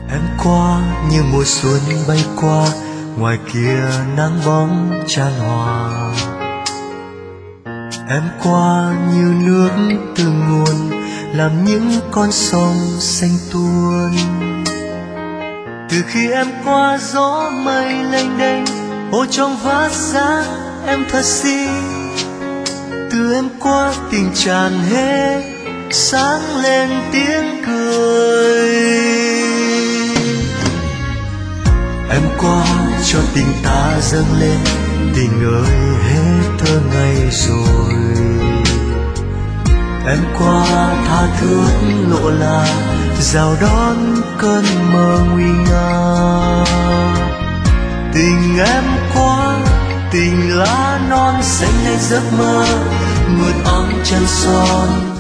Em qua như mùa xuân bay qua, ngoài kia nắng bóng chan hòa. Em qua như nước từ nguồn, làm những con sông xanh tuôn. Từ khi em qua gió mây lênh đênh, ô trong vắt dáng em thật xinh. Từ em qua tình tràn hết, sáng lên tiếng cười. Em qua cho tình ta dâng lên, tình ơi hết thơ ngây rồi. Em qua tha thước lộ là, rào đón cơn mơ nguy nga. Tình em qua, tình lá non xanh lên giấc mơ, mượt ấm chân son